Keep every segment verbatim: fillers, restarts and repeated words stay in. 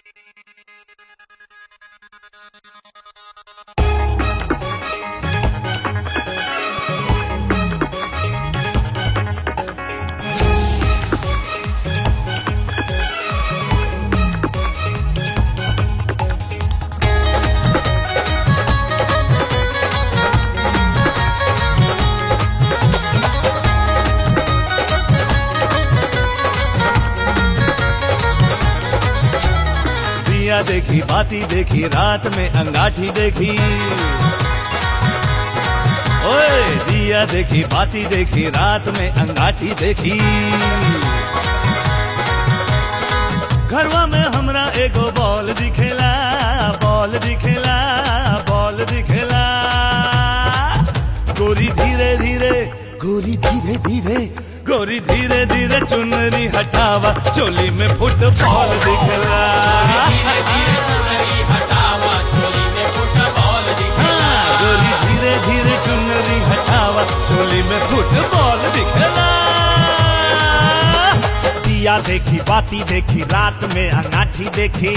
दिया देखी बाती देखी रात में अंगाठी देखी, ओए दिया देखी बाती देखी रात में अंगाठी देखी। घरवा में हमरा एगो बॉल दिखेला, बॉल दिखेला, बॉल दिखेला। गोरी धीरे धीरे, गोरी धीरे धीरे, गोरी धीरे धीरे चुनरी हटावा, चोली में फुटबॉल दिखला। धीरे धीरे चुनरी हटावा, चोली में फुटबॉल दिखला। गोरी धीरे धीरे चुनरी हटावा, चोली में फुटबॉल दिखला। दिया देखी बाती देखी रात में अंगाठी देखी,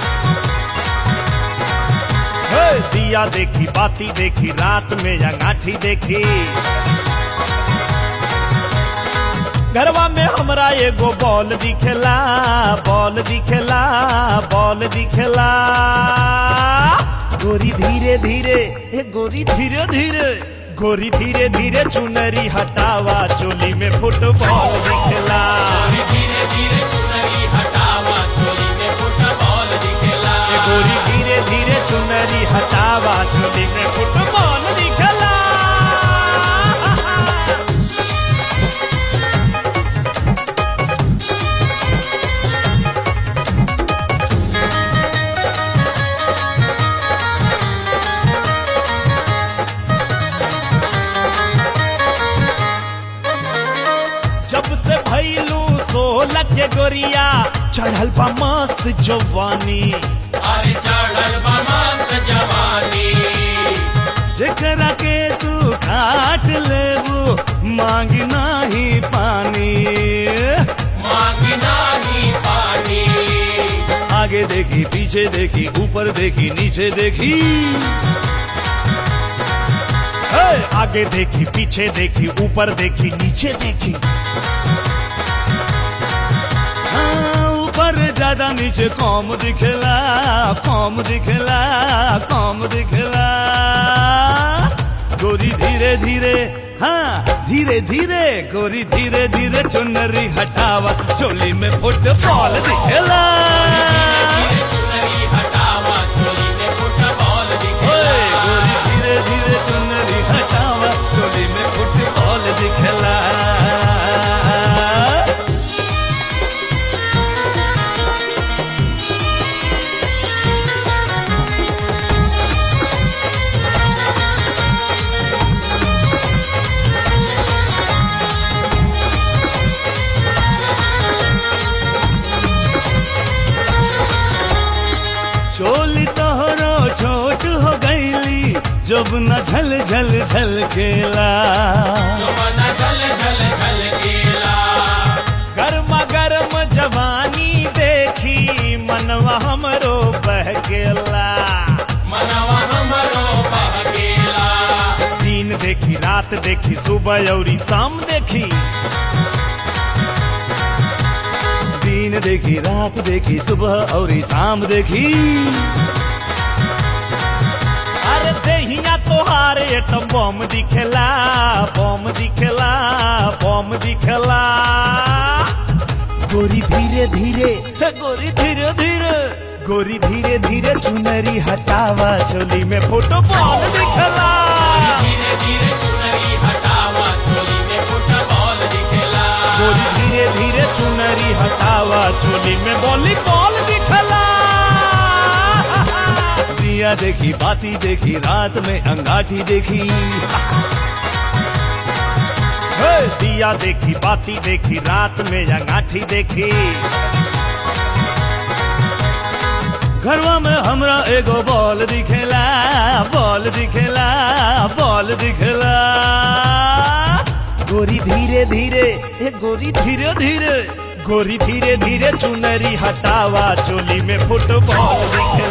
दिया देखी बाती देखी रात में अंगाठी देखी। घरवा में हमरा एगो बॉल दिखेला, बॉल दिखेला, बॉल दिखेला। गोरी धीरे धीरे, हे गोरी धीरे धीरे, गोरी धीरे धीरे चुनरी हटावा, चोली में फुटबॉल दिखेला। धीरे धीरे चुनरी हटावा, चोली में फुटबॉल दिखेला। गोरी धीरे धीरे चुनरी हटावा, चोली में फुटबॉल दिखेला। जब से भैलू सोलह के गोरिया, चढ़ल बा मस्त जवानी, अरे चढ़ल बा मस्त जवानी। जेकरा के तू काट लेबू मांगी नाही पानी, मांगी नाही पानी। आगे देखी पीछे देखी ऊपर देखी नीचे देखी, आगे देखी पीछे देखी ऊपर देखी नीचे देखी। हाँ, ऊपर ज्यादा नीचे कम दिखेला, कम दिखेला, कम दिखेला। गोरी धीरे धीरे, हाँ धीरे धीरे, गोरी धीरे धीरे चुनरी हटावा, चोली में फुटबॉल दिखेला। धीरे धीरे चुनरी हटावा, चोली में फुटबॉल दिखेला। गोरी धीरे धीरे चुनरी हटावा, चोली में फुटबॉल दिखेला। चोली तोहरो छोट हो गईली, जब न झल झल झल केला, जवाना झल झल झल केला। गर्मा गर्म जवानी देखी मनवा हमरो बहकेला, मनवा हमरो बहकेला। दिन देखी रात देखी सुबह औरी शाम देखी, दिन देखी रात देखी सुबह और शाम देखी। अरे देहिया तोहार एटम बम दिखेला, बम दिखेला, बम दिखेला। गोरी धीरे धीरे, गोरी धीरे धीरे, गोरी धीरे धीरे चुनरी हटावा, चोली में फुटबॉल दिखेला। धीरे धीरे चुनरी हटावा, चोली में फुटबॉल दिखेला। गोरी धीरे धीरे चुनरी हटावा, चोली में वॉलीबॉल दिखेला। दिया देखी बाती देखी रात में अंगाठी देखी, दिया देखी बाती देखी रात में अंगाठी देखी। घरवा में हमरा एगो बॉल दिखेला, बॉल दिखेला, बॉल दिखेला। गोरी धीरे धीरे, हे गोरी धीरे धीरे, गोरी धीरे धीरे चुनरी हटावा चोली में फुटबॉल दिखेला।